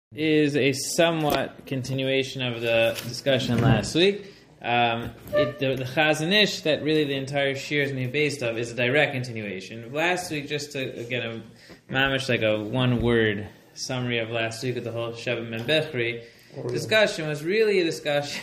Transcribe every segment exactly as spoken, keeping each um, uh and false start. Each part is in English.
is a somewhat continuation of the discussion last week. Um, it, the, the Chazon Ish that really the entire shir is made based of is a direct continuation. Last week, just to again a mamish like a one-word summary of last week of the whole Shabbat Ben Bechri oh, discussion yeah. was really a discussion.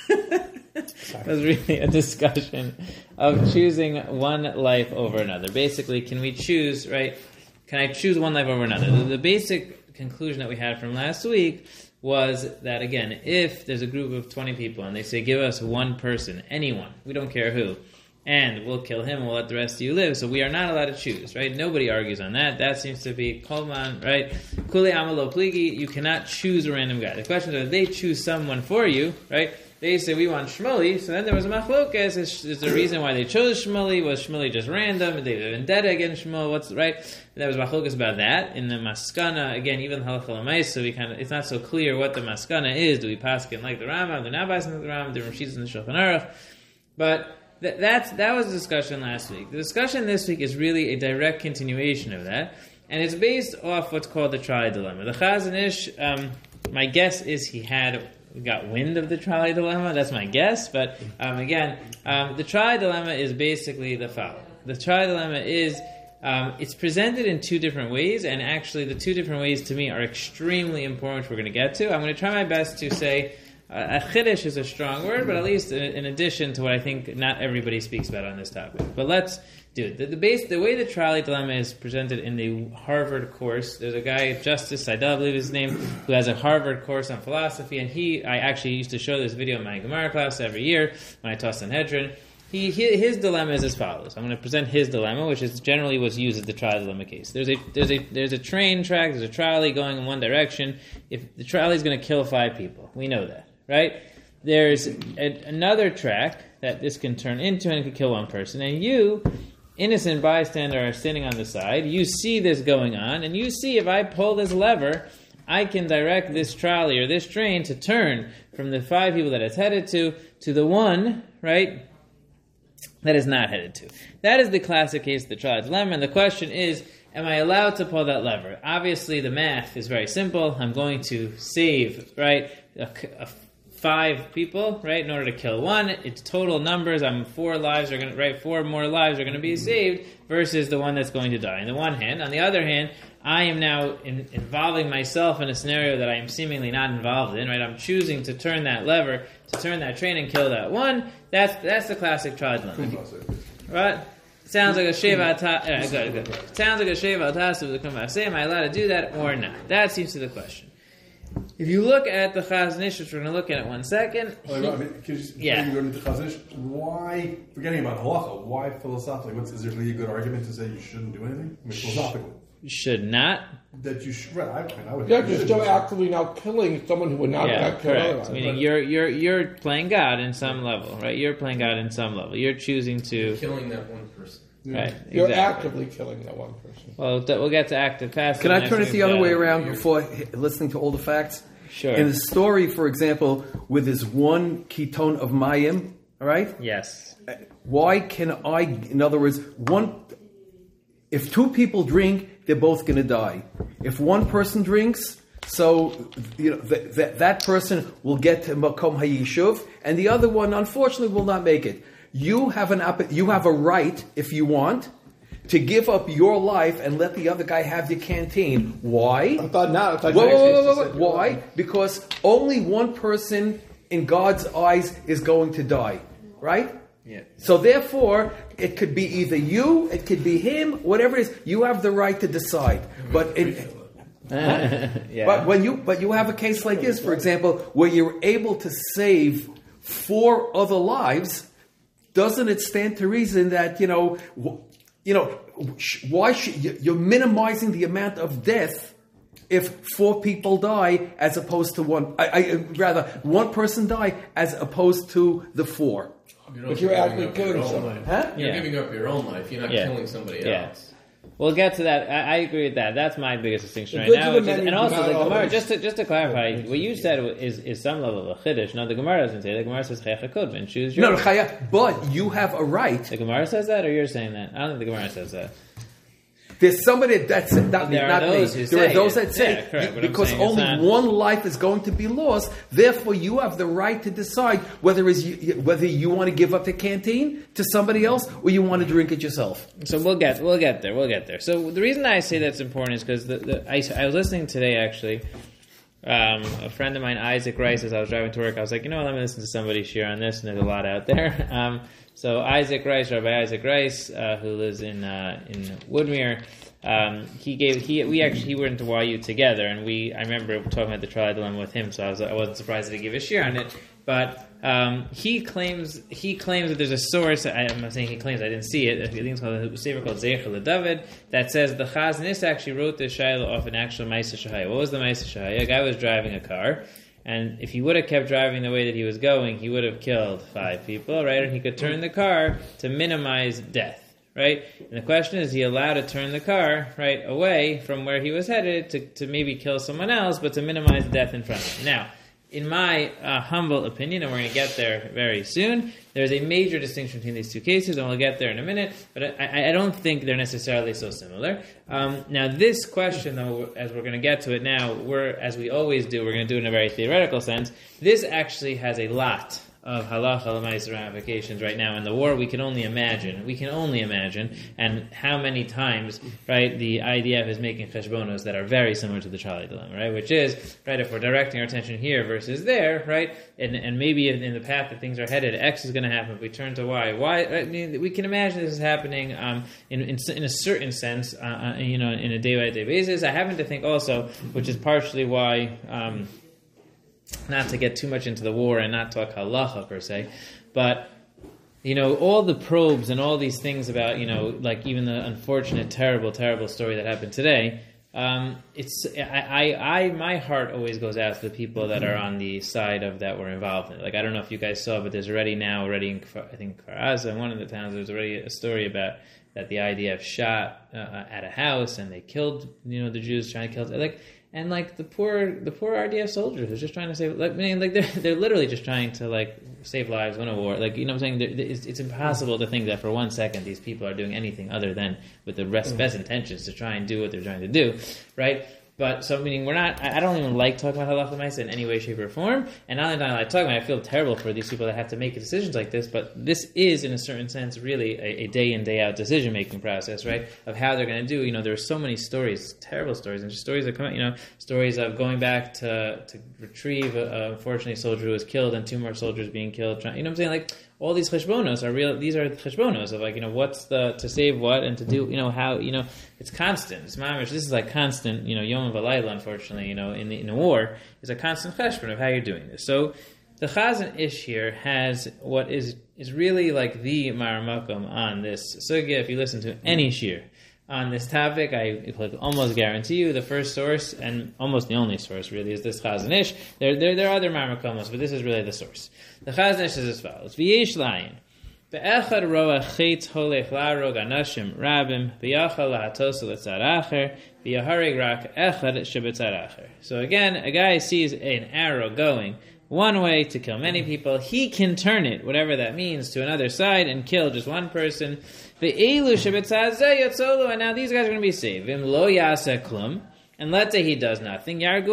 was really a discussion of choosing one life over another. Basically, can we choose, right? Can I choose one life over another? The, the basic conclusion that we had from last week was that, again, if there's a group of twenty people and they say, give us one person, anyone, we don't care who, and we'll kill him and we'll let the rest of you live, so we are not allowed to choose, right? Nobody argues on that. That seems to be Kolman, right? Kule Amalo Pligi, you cannot choose a random guy. The question is, if they choose someone for you, right? They say, we want Shmuley, so then there was a machlokes. Is, is the reason why they chose Shmuley? Was Shmuley just random? Did they have a vendetta against Shmuel? What's right? There was machlokes about that. In the maskana, again, even halacha l'maisa, so we kind of, it's not so clear what the maskana is. Do we paskin like the Rambam? Do we not paskin like the Rambam? Different sheets in the Shulchan Aruch. But th- that's, that was the discussion last week. The discussion this week is really a direct continuation of that. And it's based off what's called the trolley dilemma. The Chazon Ish, um, my guess is he had... got wind of the trolley dilemma, that's my guess, but um, again, um, the trolley dilemma is basically the following. The trolley dilemma is, um, it's presented in two different ways, and actually the two different ways to me are extremely important, which we're going to get to. I'm going to try my best to say, uh, a chiddush is a strong word, but at least in, in addition to what I think not everybody speaks about on this topic. But let's do it. The, the, base, the way the trolley dilemma is presented in the Harvard course, there's a guy, Justice Seidel, I believe his name, who has a Harvard course on philosophy, and he, I actually used to show this video in my Gemara class every year when I taught Sanhedrin. He, he, his dilemma is as follows. I'm going to present his dilemma, which is generally what's used as the trolley dilemma case. There's a there's a there's a train track, there's a trolley going in one direction. If the trolley is going to kill five people, we know that, right? There's a, another track that this can turn into and it can kill one person, and you, innocent bystander, are standing on the side. You see this going on, and you see if I pull this lever, I can direct this trolley or this train to turn from the five people that it's headed to to the one, right, that is not headed to. That is the classic case of the trolley dilemma, and the question is, am I allowed to pull that lever? Obviously, the math is very simple. I'm going to save, right, a, a five people, right, in order to kill one. It's total numbers. I'm four lives are going to, right, four more lives are going to be saved versus the one that's going to die. On the one hand, on the other hand, I am now in, involving myself in a scenario that I am seemingly not involved in, right? I'm choosing to turn that lever, to turn that train and kill that one. That's that's the classic trolley dilemma, right? Sounds like a sheva ta. Yeah, good, good. Sounds like a sheva tasu to come out. Say, am I allowed to do that or not? That seems to be the question. If you look at the Chazon Ish, which we're going to look at in one second. Oh, I mean, can you just, yeah. You go into the Chazon Ish, why, forgetting about halacha, why philosophically? What's, is there really a good argument to say you shouldn't do anything? I mean, philosophically. You should not. That you should, right, I, I, mean, I would. Yeah, you're still actively now killing someone who would not yeah, have killed correct. otherwise. Meaning you're, you're, you're playing God in some level, right? You're playing God in some level. You're choosing to... You're killing that one person. Yeah. Right, You're exactly. actively killing that one person. Well, th- we'll get to active passive. Can I turn it the other way uh, around before listening to all the facts? Sure. In the story, for example, with this one ketone of mayim, all right? Yes. Why can I, in other words, one, if two people drink, they're both going to die. If one person drinks, so you know th- th- that person will get to Makom HaYishuv, and the other one, unfortunately, will not make it. You have an you have a right, if you want, to give up your life and let the other guy have your canteen. Why? I thought not. I thought Whoa, you whoa, actually whoa, whoa, said- whoa. Why? Because only one person in God's eyes is going to die, right? Yeah. So therefore, it could be either you, it could be him, whatever it is. You have the right to decide. But it, yeah. but when you but you have a case like this, for example, where you're able to save four other lives, doesn't it stand to reason that you know, you know, why should you're minimizing the amount of death if four people die as opposed to one? I, I rather one person die as opposed to the four. You're But you're actually killing someone. someone. Huh? You're Yeah. giving up your own life. You're not Yeah. killing somebody Yeah. else. We'll get to that. I, I agree with that. That's my biggest distinction The right goods now. of the Which is, many and also, do the not Gemara, always- just to, just to clarify, what you said is, is some level of a chiddush. No, the Gemara doesn't say. The Gemara says chayach kodvin. Choose your. No, chaya, but you have a right. The Gemara says that, or you're saying that? I don't think the Gemara says that. There's somebody that's not, There are not those me. who There are say those it. that say Yeah, correct. What I'm because saying is only not- one life is going to be lost. Therefore, you have the right to decide whether is you, whether you want to give up the canteen to somebody else or you want to drink it yourself. So we'll get we'll get there. We'll get there. So the reason I say that's important is because the, the, I, I was listening today actually. Um, a friend of mine, Isaac Rice, as I was driving to work, I was like, you know what, let me listen to somebody share on this, and there's a lot out there. Um, so Isaac Rice, Rabbi Isaac Rice, uh, who lives in uh, in Woodmere, um, he gave he we actually he went to Y U together, and we I remember talking about the trial dilemma with him, so I was I wasn't surprised that he gave a share on it. But um, he claims he claims that there's a source. I, I'm not saying he claims. I didn't see it. I think it's called a sefer called Zeicher LeDavid that says the Chazon Ish actually wrote this shayla off an actual Ma'aseh Shahaya. What was the Ma'aseh Shahaya? A guy was driving a car, and if he would have kept driving the way that he was going, he would have killed five people, right? And he could turn the car to minimize death. Right? And the question is, he allowed to turn the car, right, away from where he was headed to, to maybe kill someone else, but to minimize death in front of him. Now, in my uh, humble opinion, and we're going to get there very soon, there's a major distinction between these two cases, and we'll get there in a minute, but I, I don't think they're necessarily so similar. Um, now, this question, though, as we're going to get to it now, we're, as we always do, we're going to do it in a very theoretical sense. This actually has a lot of halacha l'maaseh ramifications right now in the war. We can only imagine. We can only imagine, and how many times, right, the I D F is making cheshbonos that are very similar to the Charlie dilemma, right? Which is, right, if we're directing our attention here versus there, right, and and maybe in, in the path that things are headed, X is going to happen if we turn to Y. Y, I mean, we can imagine this is happening um, in, in in a certain sense, uh, uh, you know, in a day by day basis. I happen to think also, which is partially why. Um, Not to get too much into the war and not talk halacha per se, but you know, all the probes and all these things about, you know, like even the unfortunate, terrible, terrible story that happened today. Um, it's I, I, I, my heart always goes out to the people that are on the side of that were involved in it. Like I don't know if you guys saw, but there's already now already in I think Kfar Aza, in one of the towns, there's already a story about that the I D F shot uh, at a house and they killed, you know, the Jews trying to kill like. And like the poor, the poor R D F soldiers are just trying to save. Like, I mean, like they're they're literally just trying to like save lives, win a war. Like you know, what I'm saying it's, it's impossible to think that for one second these people are doing anything other than with the best, best intentions to try and do what they're trying to do, right? But so meaning we're not. I don't even like talking about halacha l'maaseh in any way, shape, or form. And not only do I like talking about it, I feel terrible for these people that have to make decisions like this. But this is, in a certain sense, really a, a day in day out decision making process, right? Of how they're going to do. You know, there are so many stories, terrible stories, and just stories that come out. You know, stories of going back to to retrieve a, a unfortunately soldier who was killed and two more soldiers being killed. Trying, you know, what I'm saying like. All these cheshbonos are real. These are cheshbonos of like you know what's the to save what and to do you know how you know it's constant. It's mamish. This is like constant. You know yom v'layla. Unfortunately, you know in the in a war is a constant cheshbon of how you're doing this. So the Chazon Ish here has what is is really like the maramakum on this sugya. If you listen to any shir on this topic, I almost guarantee you the first source and almost the only source really is this Chazon Ish. There, there, there are other marmakomos, but this is really the source. The Chazon Ish is as follows: V'yesh layin be'echad roa chetz holech larog anashim rabim v'yachal lahatos letzad acher v'yaharig rak echad shebetzad acher. So again, a guy sees an arrow going one way to kill many people. He can turn it, whatever that means, to another side and kill just one person. And now these guys are going to be saved. And let's say he does nothing. What's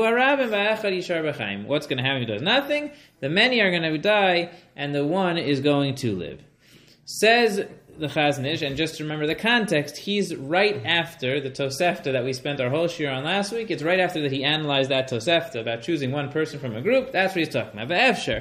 going to happen if he does nothing? The many are going to die, and the one is going to live. Says the Chazon Ish, and just remember the context, he's right after the Tosefta that we spent our whole shir on last week. It's right after that he analyzed that Tosefta about choosing one person from a group. That's what he's talking about.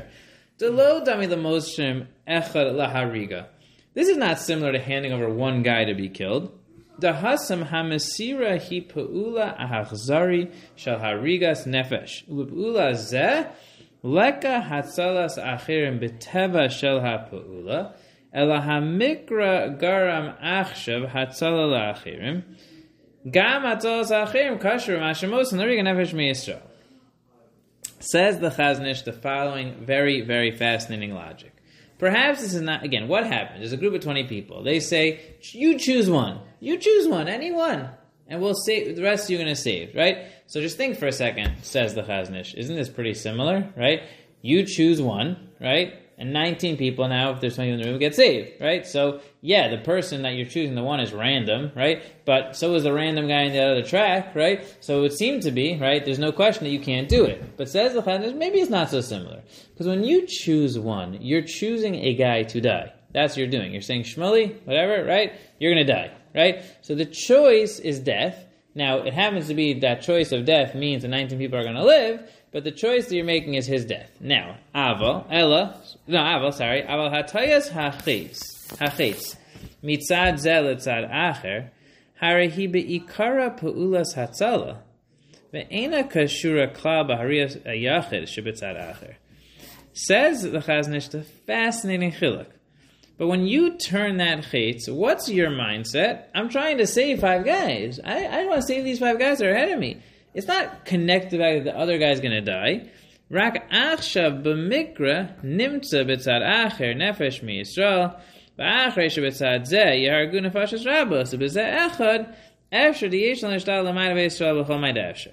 This is not similar to handing over one guy to be killed. Dahasam hamesira hi peula ahachzari shel harigas nefesh. Upeula zeh leka hatzalas achirim beteva shel hapeula ela hamikra garam achshav hatzala laachirim gam hatzalas achirim kasher mashemos and harigas nefesh meYisrael. Says the Chazon Ish the following very, very fascinating logic. Perhaps this is not, again, what happens? There's a group of twenty people. They say, you choose one. You choose one, any one. And we'll save, the rest you're going to save, right? So just think for a second, says the Chazon Ish. Isn't this pretty similar, right? You choose one, right? And nineteen people now, if there's somebody in the room, get saved, right? So, yeah, the person that you're choosing, the one is random, right? But so is the random guy on the other track, right? So it would seem to be, right? There's no question that you can't do it. But says the Chazon Ish, maybe it's not so similar. Because when you choose one, you're choosing a guy to die. That's what you're doing. You're saying, Shmuley, whatever, right? You're going to die, right? So the choice is death. Now, it happens to be that choice of death means that nineteen people are going to live, but the choice that you're making is his death. Now, Aval, Ella, no, Aval, sorry, Aval hatayas hachitz, hachitz, mitzad zel etzad acher, harehi be'ikara pa'ulas hatzala, ve'ena kashura kla b'hariyas ayachid shebetzad acher. Says the Chazon Ish, the fascinating chiluk. But when you turn that chitz, what's your mindset? I'm trying to save five guys. I, I want to save these five guys that are ahead of me. It's not connected to the fact that the other guy's going to die. Rak achshav b'mikra nimtza b'tzad acher nefesh mi Yisrael v'acher shebetzad zeh yehargu nefashas rabos b'zeh echad efsher diyesh l'nishtal l'mayda v'Yisrael b'chol mayda efsher.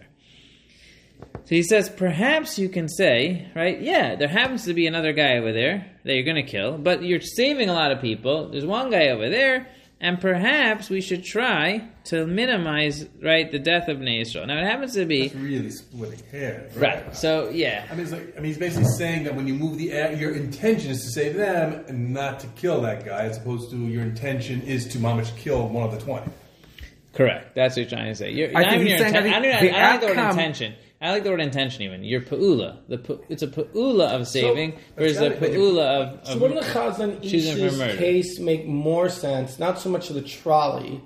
So he says, perhaps you can say, right, yeah, there happens to be another guy over there that you're going to kill, but you're saving a lot of people. There's one guy over there, and perhaps we should try to minimize, right, the death of Bnei Yisrael. Now, it happens to be... That's really splitting hairs. Right, right. So, yeah. I mean, it's like, I mean, he's basically saying that when you move the air, your intention is to save them and not to kill that guy, as opposed to your intention is to mamish kill one of the twenty. Correct. That's what you're trying to say. You're, I not think even he's your saying, inten- I I don't, think I don't the like the word outcome- intention. I like the word intention even. Your pa'ula. The pa- it's a pa'ula of saving So, versus the exactly. pa'ula of, of So wouldn't the Chazon choosing for Ish's murder. case make more sense? Not so much of the trolley,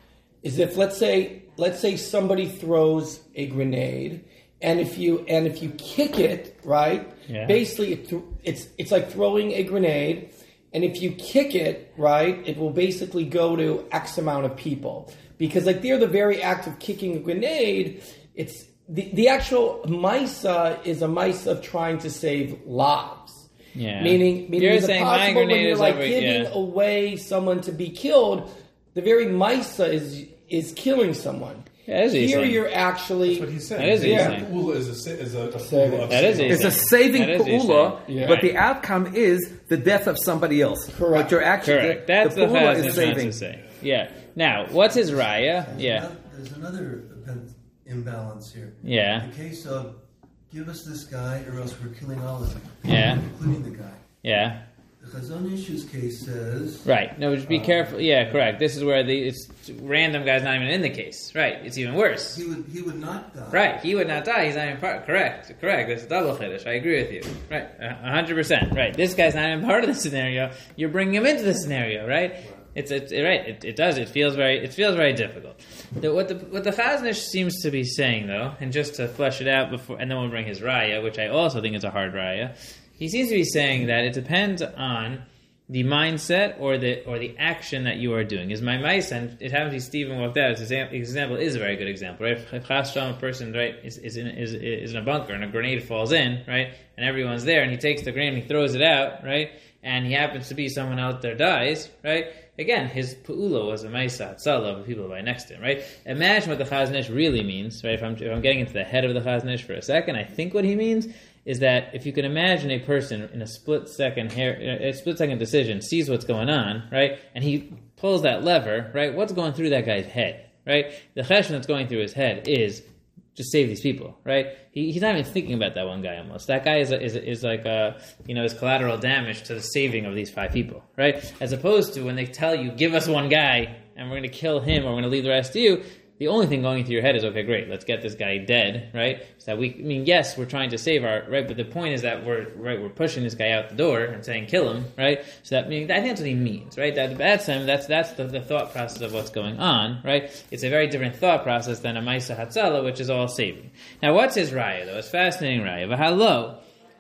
is if let's say let's say somebody throws a grenade, and if you and if you kick it, right? Yeah. Basically, it th- it's it's like throwing a grenade, and if you kick it, right, it will basically go to X amount of people because like they're the very act of kicking a grenade. It's The, the actual Maisa is a Maisa of trying to save lives. Yeah. Meaning, meaning You're is it saying my possible when grenade you're is like over- giving yeah. away someone to be killed, the very Maisa is is killing someone. Yeah, that is what he's Here saying. you're actually... That's what he's saying. That is what he's Yeah. saying. Pa'ula is a, sa- is a, a Saving. pa'ula of That is saving. what It's a saying. saving That is what you're pa'ula, saying. Yeah. but Right. the outcome is the death of somebody else. Correct. But you're actually Correct. That's the the pa'ula Chazon is Ish wants saving. to say. Yeah. Now, what's his raya? Yeah. There's another imbalance here. Yeah. The case of give us this guy or else we're killing all of them. Yeah. Including the guy. Yeah. The Chazon Ish's case says... Right. No, just be careful. Yeah, correct. This is where the it's random guy's not even in the case. Right. It's even worse. He would he would not die. Right. He would not die. He's not even part. Correct. Correct. That's double chiddush. I agree with you. Right. A hundred percent. Right. This guy's not even part of the scenario. You're bringing him into the scenario. Right. It's it's it, right. It, it does. It feels very. It feels very difficult. The, what the what the Chazon Ish seems to be saying though, and just to flesh it out before, and then we'll bring his raya, which I also think is a hard raya. He seems to be saying that it depends on the mindset or the or the action that you are doing. Is my mice, and it happens to be Stephen walked out. His example is a very good example, right? If Chas Shalom, a person, right, is is in, is is in a bunker and a grenade falls in, right, and everyone's there, and he takes the grenade and he throws it out, right, and he happens to be someone out there dies, right. Again, his pu'ula was a ma'isa hatzala of the people right next to him, right? Imagine what the Chazon Ish really means, right? If I'm, if I'm getting into the head of the Chazon Ish for a second, I think what he means is that if you can imagine a person in a split second hair, a split second decision sees what's going on, right? And he pulls that lever, right? What's going through that guy's head, right? The cheshbon that's going through his head is just save these people, right? He, he's not even thinking about that one guy almost. That guy is is is like a, you know, is collateral damage to the saving of these five people, right? As opposed to when they tell you, give us one guy and we're going to kill him or we're going to leave the rest to you. The only thing going through your head is, okay, great, let's get this guy dead, right? So that we, I mean, yes, we're trying to save our, right? But the point is that we're, right, we're pushing this guy out the door and saying, kill him, right? So that, I mean, I think that's what he means, right? That, that's him, that's, that's the, the thought process of what's going on, right? It's a very different thought process than a Maisa Hatzala, which is all saving. Now, what's his raya, though? It's fascinating raya. V'halo,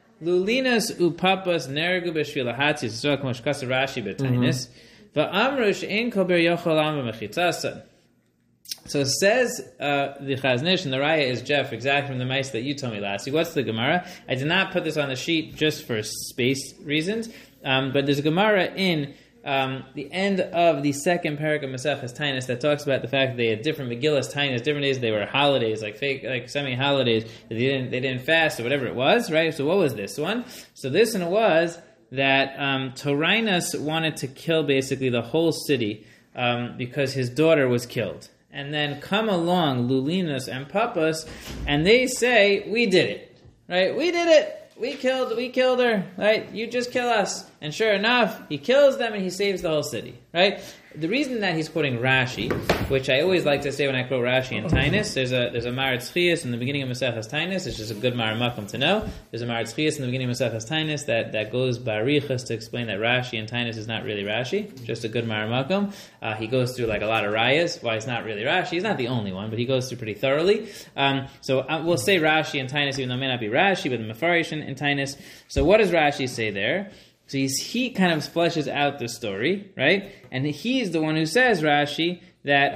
lulinas upapas nergu b'shvil hatzis, Yisrael k'mosh kasa Rashi b'tainis, v'amrush in kol ber yochol am v'mechitzasa. So it says uh, the Chazon Ish, and the Raya is Jeff, exactly from the mice that you told me last week. What's the Gemara? I did not put this on the sheet just for space reasons, um, but there's a Gemara in um, the end of the second parak of Maseches Taanis that talks about the fact that they had different Megillas Taanis, different days. They were holidays, like fake, like semi-holidays. That they didn't, they didn't fast or whatever it was, right? So what was this one? So this one was that um, Torinus wanted to kill basically the whole city um, because his daughter was killed. And then come along Lulinus and Papas, and they say, we did it, right? We did it. We killed, we killed her, right? You just kill us. And sure enough, he kills them and he saves the whole city, right? The reason that he's quoting Rashi, which I always like to say when I quote Rashi in Tainus, there's a there's a Maritz Chias in the beginning of Maseches Tainus, which is a good Maramakum to know. There's a Maritz Chias in the beginning of Maseches Tainus that, that goes barichas to explain that Rashi in Tainus is not really Rashi, just a good Maramakum. Uh, he goes through like a lot of rayas, why it's not really Rashi. He's not the only one, but he goes through pretty thoroughly. Um, so uh, we'll say Rashi in Tainus, even though it may not be Rashi, but the Mefarish in, in Tainus. So what does Rashi say there? So he's, he kind of fleshes out the story, right? And he's the one who says, Rashi, that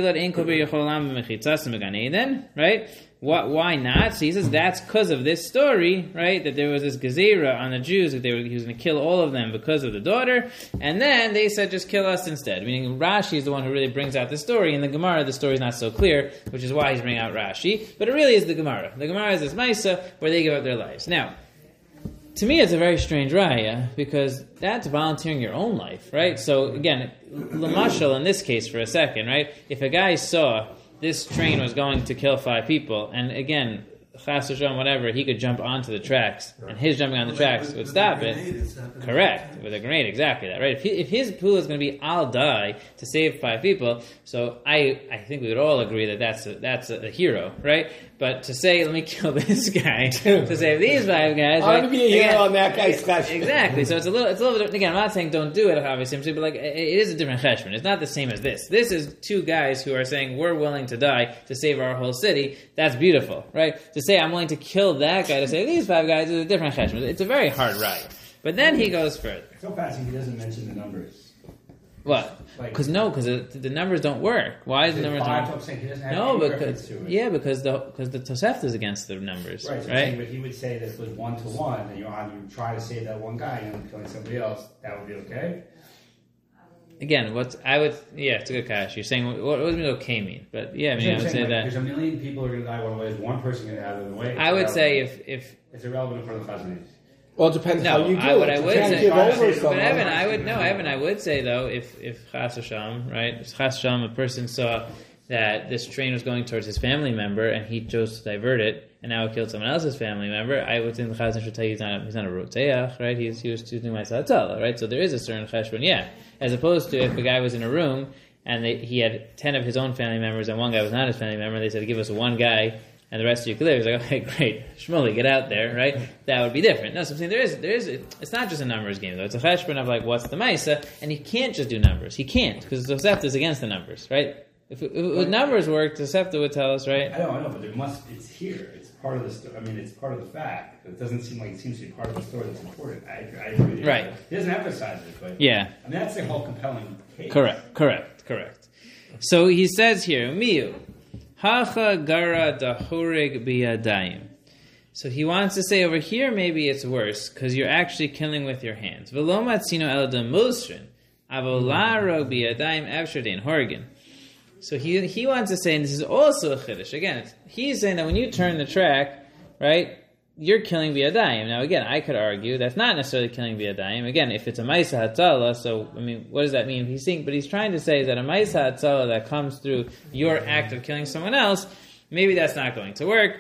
right? What, why not? So he says that's because of this story, right? That there was this gezerah on the Jews, that they were, he was going to kill all of them because of the daughter. And then they said, just kill us instead. Meaning Rashi is the one who really brings out the story. In the Gemara, the story is not so clear, which is why he's bringing out Rashi. But it really is the Gemara. The Gemara is this Maisa where they give up their lives. Now, to me, it's a very strange raya because that's volunteering your own life, right? So again, Lamashal in this case for a second, right? If a guy saw this train was going to kill five people, and again, Chas v'shalom, whatever, he could jump onto the tracks, and his jumping on the tracks would stop it. Correct, with a grenade, exactly that, right? If, he, if his pool is going to be, I'll die to save five people, so I I think we would all agree that that's a, that's a, a hero, right? But to say, let me kill this guy to save these five guys, I'm right? going to be a hero Again, on that guy's cheshbon. Exactly. So it's a little, it's a little bit. Again, I'm not saying don't do it, obviously, but like it, it is a different cheshbon. It's not the same as this. This is two guys who are saying we're willing to die to save our whole city. That's beautiful, right? To say I'm willing to kill that guy to save these five guys is a different cheshbon. It's a very hard ride. But then he goes further. It's so fascinating he doesn't mention the numbers. What? Because no, because the, the numbers don't work. Why is the numbers five, don't I'm saying he doesn't have No, any because reference to it. yeah, because the because the Tosefta is against the numbers, Right, right? so I'm saying, but he would say that if it was one to one, and you're on, you try to save that one guy and you're killing somebody else, that would be okay? Again, what's I would yeah, it's a good catch. You're saying what, what does okay mean? But yeah, I mean, I would say like, that there's a million people who are going to die one way, there's one person going to die the way. I would say if if it's irrelevant in front of the Chazanish. Well, it depends no, how you do I, what it. I You would can't say, give over but someone. but Evan, I would no, Evan, I would say though, if if Chas v'shalom, right, if Chas v'shalom, a person saw that this train was going towards his family member and he chose to divert it, and now it killed someone else's family member, I would think the Chazan should tell you he's not a, he's not a roteach, right? He's he was choosing my satala, right? So there is a certain cheshbon, yeah, as opposed to if a guy was in a room and they, he had ten of his own family members and one guy was not his family member, and they said give us one guy and the rest of you could live. He's like, okay, great, Shmuley, get out there, right? That would be different. No, so I'm saying there is, there is, it's not just a numbers game though. It's a cheshbon of like, what's the Maisa? And he can't just do numbers. He can't, because the Tosefta is against the numbers, right? If, if, if numbers work, the Tosefta would tell us, right? I know, I know, but there must, it's here. It's part of the story. I mean, it's part of the fact. It doesn't seem like it seems to be part of the story that's important. I, I agree with you. Right. He doesn't emphasize it, but Yeah. I mean, that's the whole compelling case. Correct, correct, correct. So he says here, Miyu, Hacha gara dahorig biyadayim. So he wants to say over here, maybe it's worse, because you're actually killing with your hands. V'lo matzino el dem mosrin, avolaro biyadayim evsherdein horgin. So he he wants to say, and this is also a chiddush. Again, it's, he's saying that when you turn the track, right, you're killing biyadayim. Now, again, I could argue that's not necessarily killing biyadayim. Again, if it's a ma'isa hatzala, so I mean, what does that mean? He's saying, but he's trying to say is that a ma'isa hatzala that comes through your act of killing someone else, maybe that's not going to work.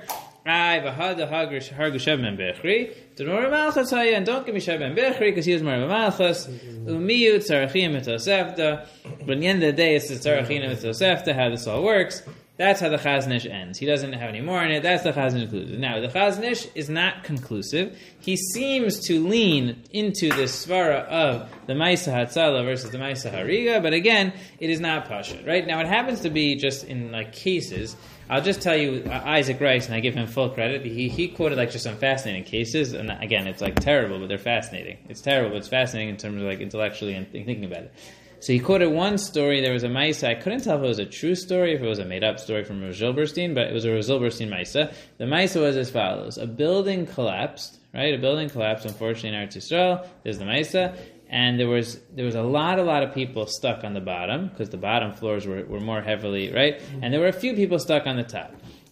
I v'hada hargu Sheb ben Bechri. Denora Malchus haya, and don't give me Sheb ben Bechri because he was more of a Malchus. Umiyu tzarachim mitosefta. But at the end of the day, it's the tzarachim mitosefta. How this all works. That's how the Chazanish ends. He doesn't have any more in it. That's the Chazanish conclusive. Now, the Chazanish is not conclusive. He seems to lean into this svara of the Maisa Hatzala versus the Maisa Hariga, but again, it is not Pasha. Right? Now, it happens to be just in like cases. I'll just tell you, uh, Isaac Rice, and I give him full credit, he he quoted like just some fascinating cases, and again, it's like terrible, but they're fascinating. It's terrible, but it's fascinating in terms of like intellectually and th- thinking about it. So he quoted one story. There was a Maisa. I couldn't tell if it was a true story, if it was a made-up story from Rav Zilberstein, but it was a Rav Zilberstein Maisa. The Maisa was as follows. A building collapsed, right? A building collapsed, unfortunately, in Eretz Yisrael. There's the Maisa. And there was there was a lot, a lot of people stuck on the bottom, because the bottom floors were, were more heavily, right? And there were a few people stuck on the top.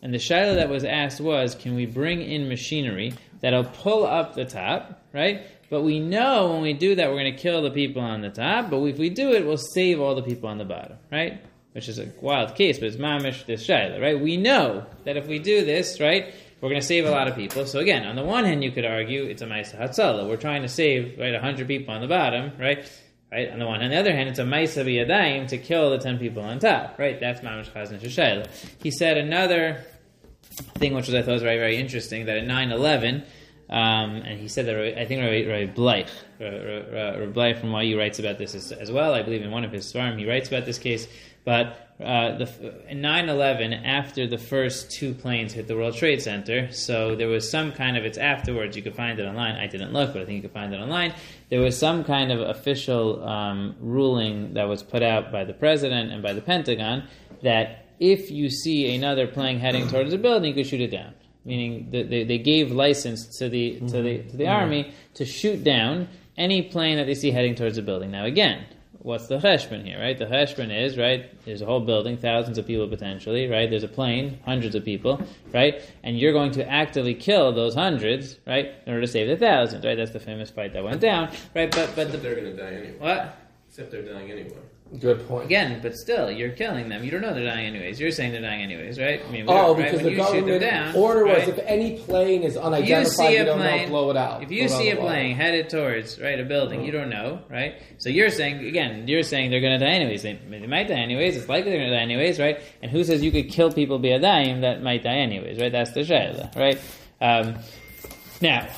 And the shaila that was asked was, can we bring in machinery that'll pull up the top, right? But we know when we do that, we're going to kill the people on the top. But if we do it, we'll save all the people on the bottom, right? Which is a wild case, but it's mamish this shaila, right? We know that if we do this, right, we're going to save a lot of people. So again, on the one hand, you could argue it's a ma'isa hatzala. We're trying to save, right, one hundred people on the bottom, right? Right, on the one hand. On the other hand, it's a ma'isa b'yadayim to kill the ten people on top, right? That's mamish chazon shayla. He said another thing, which was I thought was very, very interesting, that at nine eleven, um, and he said that I think Rabbi, Rabbi Bleich, Rabbi Bleich from Y U writes about this as, as well. I believe in one of his svarim he writes about this case. But uh, the in nine eleven, after the first two planes hit the World Trade Center, so there was some kind of, it's afterwards, you could find it online. I didn't look, but I think you could find it online. There was some kind of official um, ruling that was put out by the president and by the Pentagon that if you see another plane heading towards a building, you could shoot it down. Meaning that they, they gave license to the to the to the mm-hmm. army to shoot down any plane that they see heading towards a building. Now again, what's the cheshbon here, right? The cheshbon is, right, there's a whole building, thousands of people potentially, right? There's a plane, hundreds of people, right? And you're going to actively kill those hundreds, right, in order to save the thousands, right? That's the famous fight that went down, right? But but the, they're going to die anyway. What? Except they're dying anyway. Good point. Again, but still, you're killing them. You don't know they're dying anyways. You're saying they're dying anyways, right? I mean, oh, right? because when the government down, order was right? if any plane is unidentified, you, you don't plane, know, blow it out. If you blow see a plane headed towards, right, a building, mm-hmm. you don't know, right? So you're saying, again, you're saying they're going to die anyways. They, they might die anyways. It's likely they're going to die anyways, right? And who says you could kill people b'yadayim that might die anyways, right? That's the shayla, right? Um, now...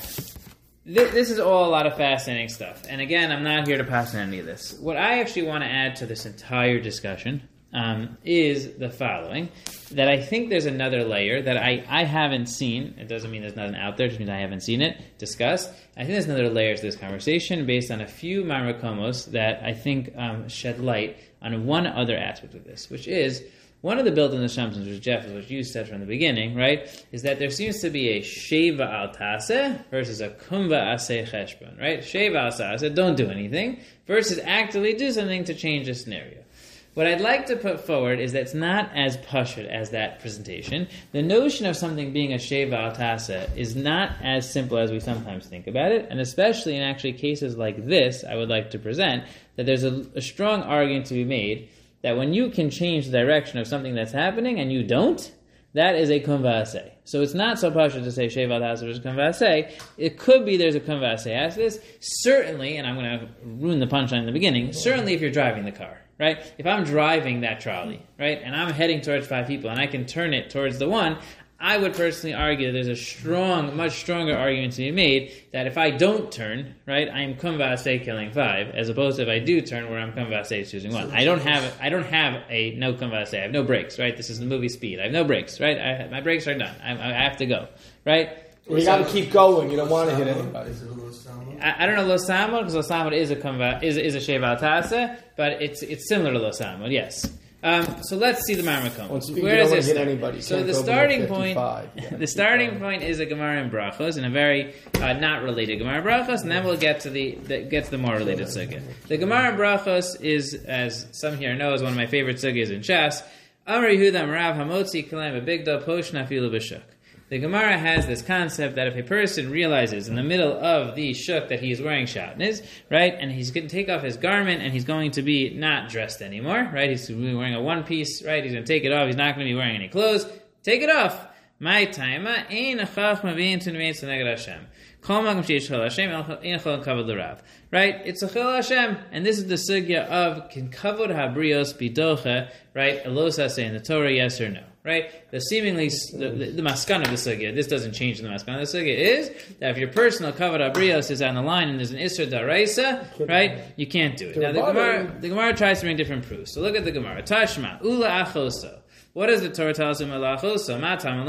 This is all a lot of fascinating stuff. And again, I'm not here to pass on any of this. What I actually want to add to this entire discussion um, is the following. That I think there's another layer that I, I haven't seen. It doesn't mean there's nothing out there. It just means I haven't seen it discussed. I think there's another layer to this conversation based on a few marmakomos that I think um, shed light on one other aspect of this, which is... One of the built-in assumptions, which Jeff, which you said from the beginning, right, is that there seems to be a sheva al taseh versus a kumva aseh cheshbon, right? Sheva al taseh, don't do anything, versus actively do something to change the scenario. What I'd like to put forward is that it's not as pashut as that presentation. The notion of something being a sheva al taseh is not as simple as we sometimes think about it, and especially in actually cases like this, I would like to present that there's a, a strong argument to be made that when you can change the direction of something that's happening and you don't, that is a konvaseh. So it's not so pashut to say sheva al taseh versus konvaseh. It could be there's a konvaseh as this. Certainly, and I'm going to ruin the punchline in the beginning, certainly if you're driving the car, right? If I'm driving that trolley, right, and I'm heading towards five people and I can turn it towards the one, I would personally argue that there's a strong, much stronger argument to be made that if I don't turn, right, I am kumvaseh killing five, as opposed to if I do turn, where I'm kumvaseh choosing one. I don't have, I don't have a no kumvaseh. I have no brakes, right? This is the movie Speed. I have no brakes, right? I, my brakes are done. I, I have to go, right? Well, you got to keep going. You don't want to hit anybody. Is it a Los Alamos? I, I don't know Los Alamos because Los Alamos is a kumva, is is a sheva al taseh, but it's it's similar to Los Alamos, yes. Um, so let's see the marmakom. Well, Where does it hit anybody? So the starting point, the starting point is a Gemara in Brachos, and a very uh, not related Gemara in Brachos, and then we'll get to the, the get to the more related sugya. The Gemara in Brachos is, as some here know, is one of my favorite sugyas in Shas. Amar Yehuda Amarav Hamotzi Kalem Bigdo Poshna Filu B'Shuk. The Gemara has this concept that if a person realizes in the middle of the shuk that he's wearing shatnez, right, and he's going to take off his garment and he's going to be not dressed anymore, right, he's wearing a one piece, right, he's going to take it off, he's not going to be wearing any clothes, take it off. My time, ein chachma v'ein tunvein tzaneged Hashem. Kol makom sheish chol Hashem, ein chol kavod l'rav. Right, it's a chol Hashem, and this is the sugya of can kavod habrios bidocha, right, elosa say in the Torah, yes or no. Right? The seemingly, the, the, the maskan of the sugya, this doesn't change the maskan of the sugya, is that if your personal kavod abrios is on the line and there's an isra daraisa, right, you can't do it. Now the Gemara, the Gemara tries to bring different proofs. So look at the Gemara. Tashma, ula achoso. What does the Torah tell us in Malachoso?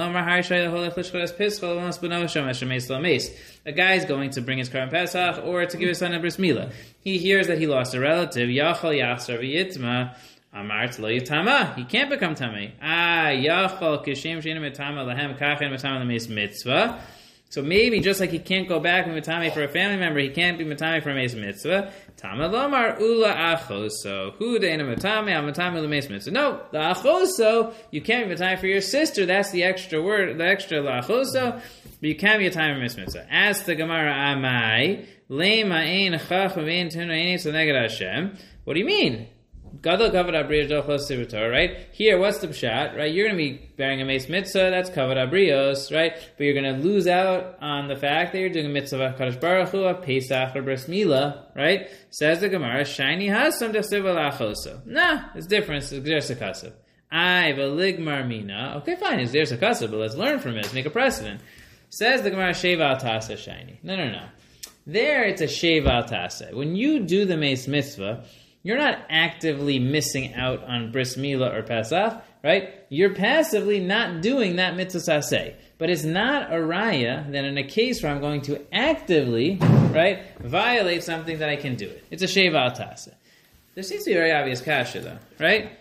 A guy is going to bring his Korban Pesach or to give his son a bris milah. He hears that he lost a relative. Yachal yachsar v'yitma. Amart lo yitama. He can't become tamei. Ah, yachal kishem sheinu mitama lahem kachen mitama lemis mitzvah. So maybe just like he can't go back and matame for a family member, he can't be matame for a meis mitzvah. Tama lomar ula achoso. Hu deina matame al matame ula meis mitzvah. No, the achoso, you can't be matame for your sister. That's the extra word, the extra la achoso. But you can't be a time for meis mitzvah. Ask the Gemara Amai, lema ein chacham ein tuna ein neged Hashem. What do you mean? Gadol kavod abriyos dochos sivutor, right? Here, what's the pshat, right? You're going to be bearing a meis mitzvah, that's kavod abriyos, right? But you're going to lose out on the fact that you're doing a mitzvah kadosh baruch hu, a pesach or bris milah, right? Says the Gemara, shiny hasam dechsiv alachoso. Nah, it's different. It's gzer sakasav. I v'ligmar mina. Okay, fine, it's gzer sakasav, but let's learn from it. Let's make a precedent. Says the Gemara, sheva tasa shiny. No, no, no. There, it's a sheva tasa. When you do the meis mitzvah, you're not actively missing out on bris milah or pesach, right? You're passively not doing that mitzvah saseh. But it's not a raya that in a case where I'm going to actively, right, violate something that I can do it. It's a sheva al tasa. There seems to be a very obvious kasha though, right?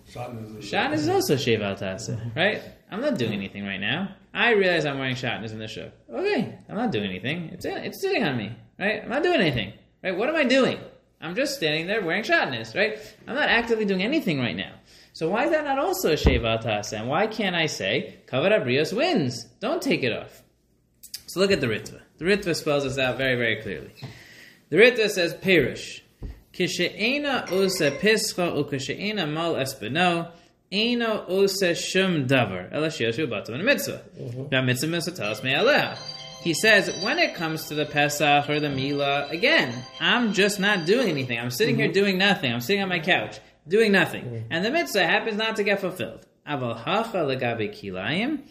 Shatnez is also sheva al tasa, right? I'm not doing anything right now. I realize I'm wearing shatnez in the shuk. Okay, I'm not doing anything. It's it's sitting on me, right? I'm not doing anything, right? What am I doing? I'm just standing there wearing shatnez, right? I'm not actively doing anything right now. So why is that not also a sheva al tasa? And why can't I say kavod abriyos wins? Don't take it off. So look at the Ritva. The Ritva spells this out very, very clearly. The Ritva says Perush kishe'ena osa pischa ukishe'ena mal espino eno osa shum davar elashiyoshu batam in a mitzvah. That mitzvah mitzvah tells me aleh. He says, when it comes to the Pesach or the Milah, again, I'm just not doing anything. I'm sitting mm-hmm. here doing nothing. I'm sitting on my couch, doing nothing. Mm-hmm. And the mitzvah happens not to get fulfilled. Aval hacha legabe kilayim,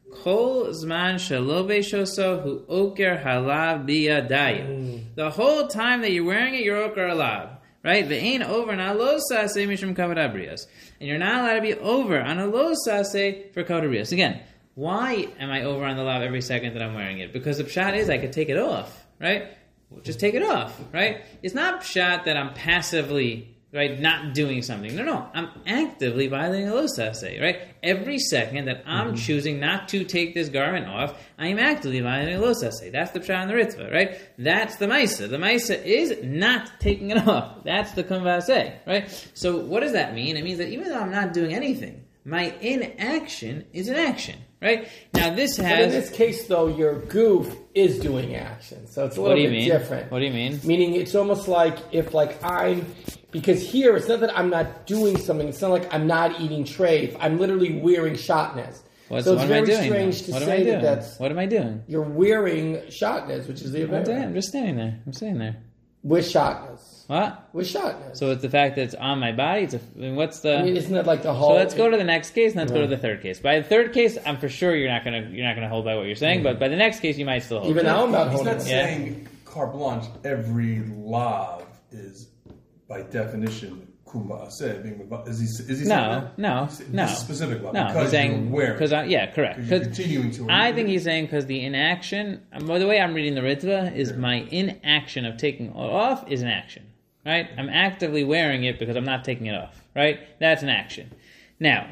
kol zman shelo beishoso hu oker halav biyadayim. The whole time that you're wearing it, you're oker halav. Right? Ve'ein over on lo saseh mishum kavod abriyos. And you're not allowed to be over on a lo saseh for kavod abriyos. Again, why am I over on the lav every second that I'm wearing it? Because the pshat is I could take it off, right? Just take it off, right? It's not pshat that I'm passively, right, not doing something. No, no, I'm actively violating a lo saseh, right? Every second that I'm mm-hmm. choosing not to take this garment off, I am actively violating a lo saseh. That's the pshat in the Ritva, right? That's the maisa. The maisa is not taking it off. That's the konvaseh, right? So what does that mean? It means that even though I'm not doing anything, my inaction is an action. Right? Now this has... But in this case, though, your goof is doing action. So it's a little bit mean? different. What do you mean? Meaning it's almost like if like I'm... Because here, it's not that I'm not doing something. It's not like I'm not eating treif. I'm literally wearing shatnez. What's, so it's what very am I doing strange now? to what say am I doing? that that's... What am I doing? You're wearing shatnez, which is the event. I'm just standing there. I'm standing there. With shatnez. What? With shatnez. So it's the fact that it's on my body. It's a, I mean, what's the? I mean, isn't that like the whole? So let's go to the next case, and let's yeah. go to the third case. By the third case, I'm for sure you're not gonna you're not gonna hold by what you're saying. Mm-hmm. But by the next case, you might still hold. Even now, I'm not He's holding. not it. saying carte blanche. Every lav is, by definition, kumba aseh. Being is he? Is he? No, no, no. Specific lav. No, because he's saying you're wearing. because yeah, correct. Because continuing to. I think he's saying because the inaction. By the way, I'm reading the Ritva is yeah. my inaction of taking it off is an action. Right? I'm actively wearing it because I'm not taking it off. Right? That's an action. Now,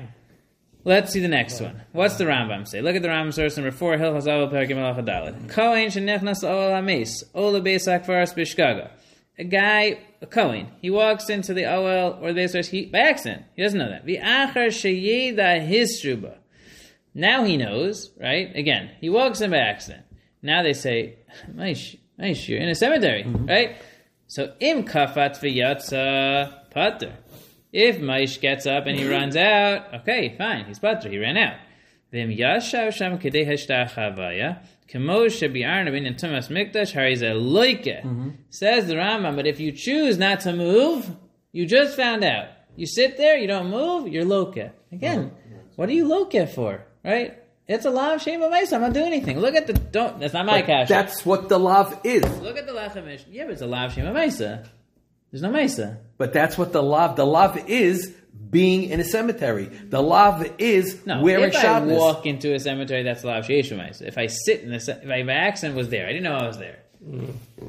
let's see the next one. What's the Rambam say? Look at the Rambam source number four, Hilchos Avos Perek Gimel Alach Daled. Kohen shenichnas la'ol hameis, ola beis hakvaros b'shgaga. A guy, a Kohen, he walks into the Oel or the Beis by accident. He doesn't know that. V'achar sheyeda hisruba. Now he knows, right? Again, he walks in by accident. Now they say, Maish, Maish, you're in a cemetery, mm-hmm. right? So, im kafat v'yatsa pater. If Maish gets up and he runs out, okay, fine, he's pater, he ran out. V'im yashav sham kedei hashtach havaya, kemo shebi'arna bin tumas mikdash harize loike. Says the Rambam, but if you choose not to move, you just found out. You sit there, you don't move, you're loke. Again, what are you loke for, right? It's a lav shema ma'isa. I'm not doing anything. Look at the don't. That's not my cash. That's what the lav is. Look at the lechem mishnah. Yeah, but it's a lav shema ma'isa. There's no ma'isa. But that's what the lav. The lav is being in a cemetery. The lav is no, wearing if I shatnez. walk into a cemetery, that's lav shema ma'isa. If I sit in the, if I by accident was there, I didn't know I was there. Mm.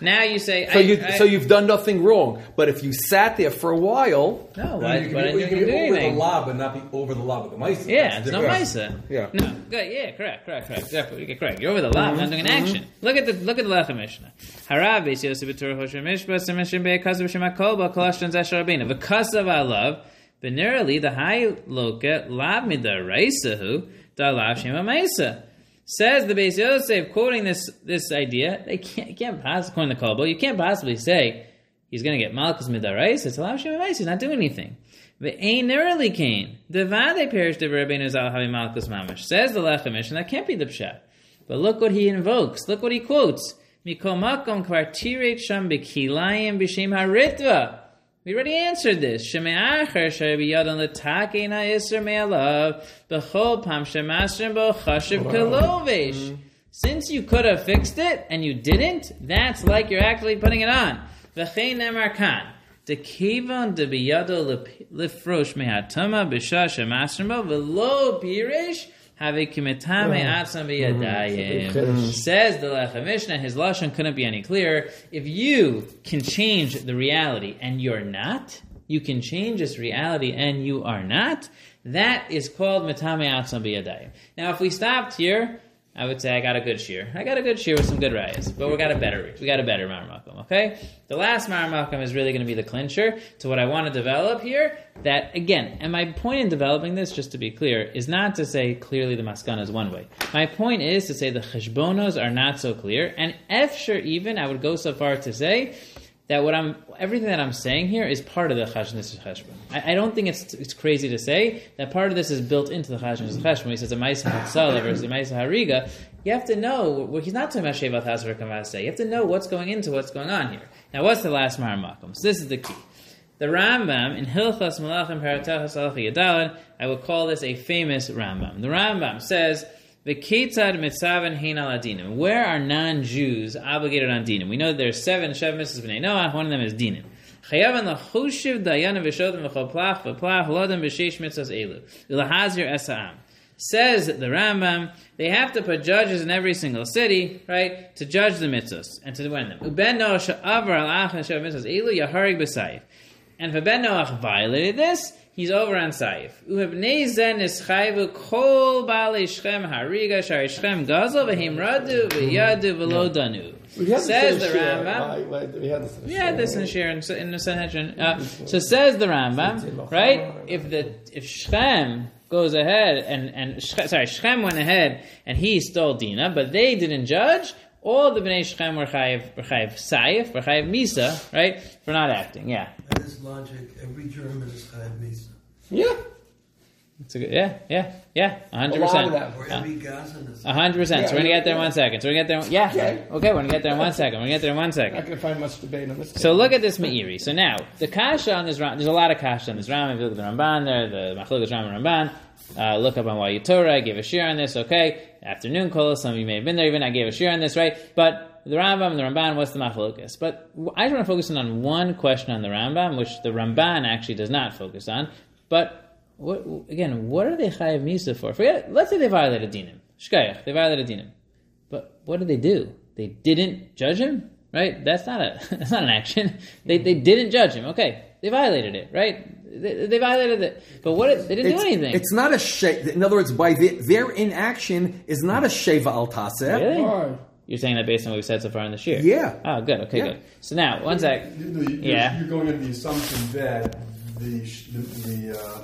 Now you say, So I, you I, so you've done nothing wrong. But if you sat there for a while, no, No, why, you can why be, didn't you you can do be over anything? the law, but not be over the law with the mice. Yeah, it's no different. Maisa. Yeah. No, good. Yeah, correct, correct, correct. Exactly. Okay, correct. You're over the law. I'm not doing an action. Look at the look at the Lechem Mishnah. Harav Beis Yosef b'Torah Choshen Mishpat Semeshim Be'Kasav B'Shem HaKol Ba'Kolashton Zeshar Rabbeinu V'Kasav Alav B'Nerali the High Loka Lav Midaraisahu Da'Lav Shema Maisa. Says the Beis Yosef, quoting this this idea, they can't you can't possibly according to the Kolbo, you can't possibly say he's going to get Malchus Midarais. It's Lav Shema Maisa. He's not doing anything. The ain narrowly came. The vade perish the Rabbeinu Zal Havi Malchus Mamash. Says the Lechem Mishnah, that can't be the pshat. But look what he invokes. Look what he quotes. Mikol makom kvartireit sham bekilayim b'shem haritva. We already answered this. Sheme'acher shebiyadon l'takein ha'isr me'alav b'chol pam shemasrim bo chashiv kalovesh. Since you could have fixed it and you didn't, that's like you're actually putting it on. V'chein nemar kan. The kivon de biyado lifrosh mehatama b'shah shemasrimo v'lo pirish have kimetame atzam biyadayim. Says the Lechem Mishnah, his lashon couldn't be any clearer. If you can change the reality and you're not, you can change this reality and you are not. That is called metame atzam biyadayim. Now, if we stopped here, I would say I got a good shear. I got a good shear with some good rayas, but we got a better we got a better maramakom. Okay, the last maramakom is really going to be the clincher to what I want to develop here. That again, and my point in developing this, just to be clear, is not to say clearly the maskana is one way. My point is to say the cheshbonos are not so clear, and efshar even I would go so far to say that what I'm everything that I'm saying here is part of the chashnis cheshbon. I, I don't think it's it's crazy to say that part of this is built into the chashnis cheshbon. He says a ma'isa hatzala versus a ma'isa hariga. You have to know. Well, he's not talking about shevat haser kavase. You have to know what's going into what's going on here. Now, what's the last maramakom? So this is the key. The Rambam in Hilchas Malachim Paratachas Halacha Yadalad, I would call this a famous Rambam. The Rambam says, V'ketzad mitzaven hein al adinim. Where are non-Jews obligated on dinim? We know that there are seven Shev Mitzvahs B'nai Noach. One of them is dinim. Chayavan l'chushiv dayanim v'shodim v'chol plach v'plach lodem b'sheish mitzvahs elu. L'hazir esa'am. Says the Rambam, they have to put judges in every single city, right, to judge the mitzvahs and to win them. Uben Noach she'avar al achan shev mitzvahs elu yaharig b'sayif. And if Ben Noach violated this, he's over on Saif. Uhebnei zen ischayvu kol baalei Shechem hariga shari Shechem gazel v'him radu v'yadu v'lo danu. Says the Rambam. We had this in We had this in Shir in, in the Sanhedrin. Uh, so says the Rambam, right? If the if Shechem goes ahead and and sorry Shechem went ahead and he stole Dina, but they didn't judge. All the Bnei Shechem were chayiv, were chayiv Saif, were chayiv Misa, right, for not acting. Yeah. By this logic, every German is chayiv misa. Yeah. It's a good, yeah, yeah, yeah, a hundred A lot percent. of that. Or every Gazan is A hundred percent. So we're gonna get there in one second. So we're gonna get there. Yeah. Okay. Okay. We're gonna get there in one second. We're gonna get there in one Not second. going to find much debate on this. So look at this Meiri. So now the kasha on this Ram. There's a lot of kasha on this Ram. If you look at the Ramban there, the Machlokas Ram and Ramban. Uh, look up on Why Torah. I gave a shir on this. Okay. Afternoon call. Some of you may have been there. Even I gave a shir on this, right? But the Rambam and the Ramban, what's the Machlokas? But I want to focus on one question on the Rambam, which the Ramban actually does not focus on. But what, again, what are they chayav misa for? Forget. Let's say they violated dinim. Shkayach, they violated dinim. But what did they do? They didn't judge him, right? That's not a that's not an action. They they didn't judge him. Okay, they violated it, right? They, they violated it. But what? They didn't it's, do anything. It's not a she- In other words, by the, their inaction is not a sheva al taseh. Really? Right. You're saying that based on what we said so far in the shir? Yeah. Oh, good. Okay, Yeah. good. So now, one sec. You- you- You're, Yeah. you're going under the assumption that the sh- the, the, uh,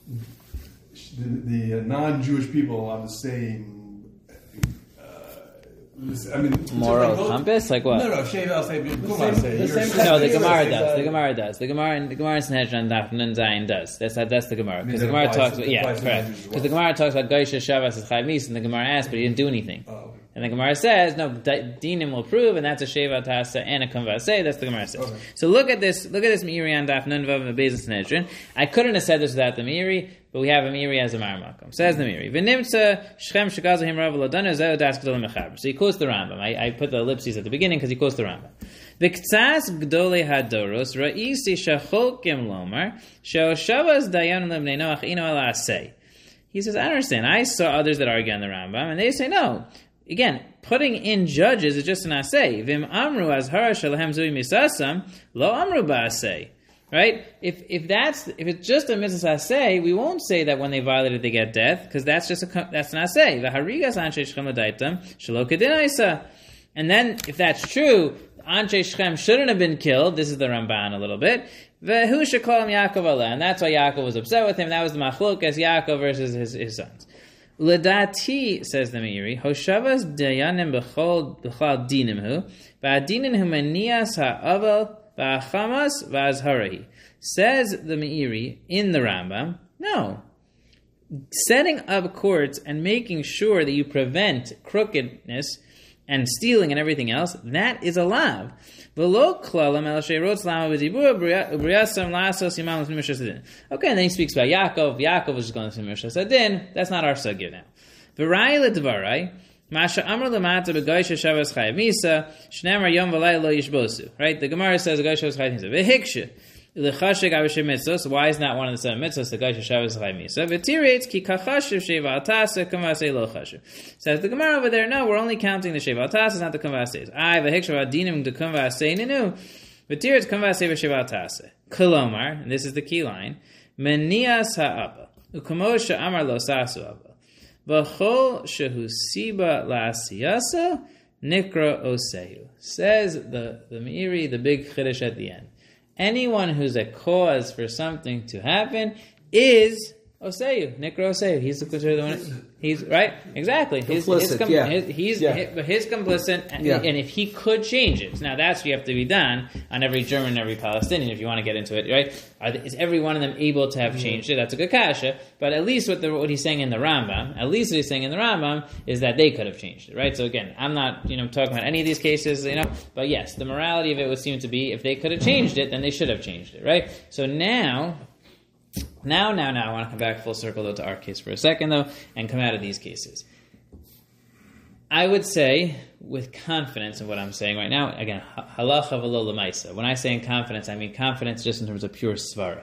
sh- the, the uh, non-Jewish people have the same. Uh, this- I mean, Moral so like, compass? Like what? No, no. Shev al say. Come same- on, say. the You're- same- No, the Yeah, Gemara yeah, does. yeah. The Gemara does. The Gemara, the Gemara in Sanhedrin Daf Nun Zayin does. That's that's the Gemara because the It Gemara applies talks. to- About, yeah, applies to correct. Jews as well. Because the Gemara talks about Gaisha Shabbos is Chayav Mis, and the Gemara asked, but he didn't do anything. Oh, okay. And the Gemara says, no, D- Dinim will prove, and that's a Sheva Tasa and a Konvaseh. That's the Gemara says. Okay. So look at this. Look at this Meiri on Daf Nun Vav and Beis Sanhedrin. I couldn't have said this without the Meiri, but we have a Meiri as a Maramakom. Says the Meiri. V'nimtza Shechem Shekazahim Rav Lodanu Zeu Das Gdol Mechaber. So he quotes the Rambam. I, I put the ellipses at the beginning because he quotes the Rambam. V'ktzas Gdolei Hadoros Ra'isi Shachokim Lomar She'oshavas Dayan Lebnei Noach Ino Ala Aseh. He says, I understand. I saw others that argue on the Rambam, and they say, no, again, putting in judges is just an asay. Vim amru azhara shalahem zui misasam lo amru ba'asay. Right? If if that's if it's just a mitzvah asay, we won't say that when they violated they get death, because that's just a that's an asay. V'harigas anshe shchem l'daitam shelo kedinaisa. And then, if that's true, anshe shchem shouldn't have been killed. This is the Ramban a little bit. V'hu shekolam Yaakov aleh, and that's why Yaakov was upset with him. That was the machlokas Yaakov versus his, his sons. Ledati, says the Meiri, Hoshavas dayanim b'chol b'chol dinim hu, v'adinim hu manias ha'avel v'achamas v'azharahi. Says the Meiri in the Rambam, no. Setting up courts and making sure that you prevent crookedness and stealing and everything else, that is a lav. Okay, and then he speaks about Yaakov. Yaakov is going to Mishra Sadin. That's not our sugya now. V'rai l'dvarai, Masha amr l'mata b'goysha shavas chayav misa, shnemar yom v'lay lo yishbosu. Right? The Gemara says the goysha shavas chayav misa. V'hiksha, l'chashik avashim mitzvos. Why is not one of the seven mitzvos the goysha shavas chayav misa? V'tirates ki kachashiv sheva atasa kamvasei lo chashiv. Says the Gemara over there, no, we're only counting the sheva atasas, not the kamvaseis. I v'hiksha v'adinim de kamvasei ninu. V'tirates kamvasei v'sheva atasa. Kolomar, and this is the key line, menias ha'aba. U'kamosha amar lo sasu abba. V'chol shehu siba la'asiyasa nikra osehu. Says the, the Meiri, the big chiddush at the end. Anyone who's a cause for something to happen is osehu, nikra osehu. He's the, the one. He's right, exactly. His, complicit, his com- yeah. his, he's yeah. his, his complicit, and, yeah. and if he could change it, now that's what you have to be done on every German, and every Palestinian. If you want to get into it, right? Are they, is every one of them able to have mm-hmm. changed it? That's a good kasha. But at least what the, what he's saying in the Rambam, at least what he's saying in the Rambam is that they could have changed it, right? So again, I'm not you know talking about any of these cases, you know, but yes, the morality of it would seem to be if they could have changed it, then they should have changed it, right? So now. Now, now, now, I want to come back full circle though to our case for a second though, and come out of these cases. I would say, with confidence in what I'm saying right now, again, halacha v'lo l'maisa. When I say in confidence, I mean confidence just in terms of pure svara.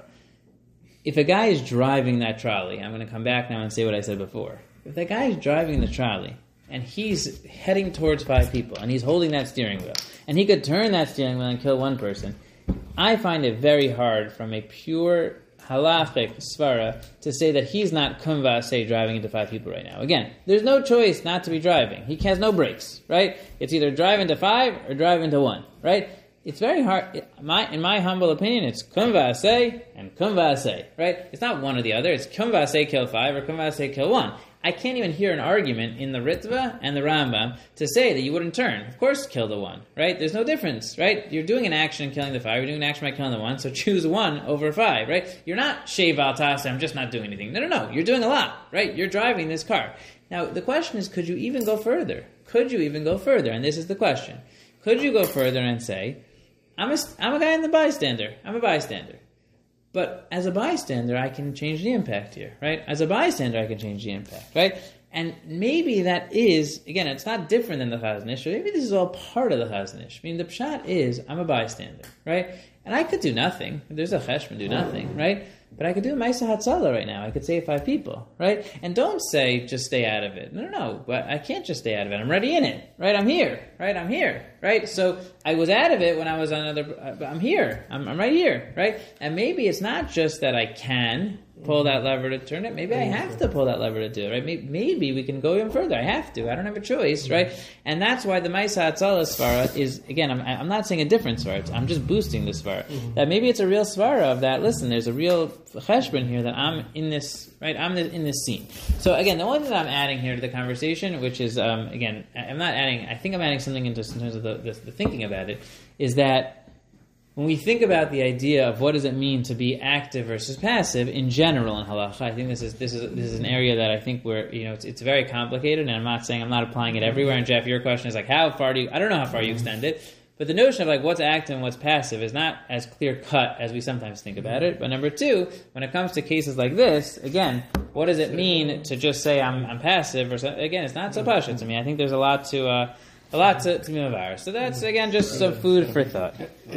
If a guy is driving that trolley, I'm going to come back now and say what I said before. If that guy is driving the trolley, and he's heading towards five people, and he's holding that steering wheel, and he could turn that steering wheel and kill one person, I find it very hard from a pure halachic svara to say that he's not kumva, say, driving into five people right now. Again, there's no choice not to be driving. He has no brakes, right? It's either drive into five or drive into one, right? It's very hard. It, my, in my humble opinion, it's kumva say and kumva say, right? It's not one or the other. It's kumva say kill five or kumva say kill one. I can't even hear an argument in the Ritva and the Rambam to say that you wouldn't turn. Of course, kill the one, right? There's no difference, right? You're doing an action killing the five. You're doing an action by killing the one, so choose one over five, right? You're not shave al tasa, I'm just not doing anything. No, no, no. You're doing a lot, right? You're driving this car. Now, the question is, could you even go further? Could you even go further? And this is the question. Could you go further and say, I'm a, I'm a guy in the bystander. I'm a bystander. But as a bystander, I can change the impact here, right? As a bystander, I can change the impact, right? And maybe that is, again, it's not different than the Chazon Ish, maybe this is all part of the Chazon Ish. I mean, the pshat is, I'm a bystander, right? And I could do nothing. There's a cheshbon, do nothing, right? But I could do a Maisa Hatzalah right now. I could save five people, right? And don't say, just stay out of it. No, no, no. But I can't just stay out of it. I'm already in it, right? I'm here, right? I'm here, right? So I was out of it when I was on another, but I'm here. I'm, I'm right here, right? And maybe it's not just that I can pull that lever to turn it. Maybe I have to pull that lever to do it, right? Maybe, maybe we can go even further. I have to. I don't have a choice, right? And that's why the Maisa Hatzalah svara is, again, I'm, I'm not saying a different svara. I'm just boosting the svara. Mm-hmm. That maybe it's a real svara of that, listen, there's a real cheshbon here that I'm in this, right? I'm in this scene. So again, the only thing that I'm adding here to the conversation, which is, um, again, I'm not adding, I think I'm adding something into in terms of the, the, the thinking about it, is that when we think about the idea of what does it mean to be active versus passive in general in halacha, I think this is this is this is an area that I think where you know it's, it's very complicated, and I'm not saying I'm not applying it everywhere. And Jeff, your question is like, how far do you? I don't know how far you extend it, but the notion of like what's active and what's passive is not as clear cut as we sometimes think about it. But number two, when it comes to cases like this, again, what does it mean to just say I'm I'm passive? Or so, again, it's not so pashut to me. I think there's a lot to uh, a lot to to me. So that's again just some food for thought.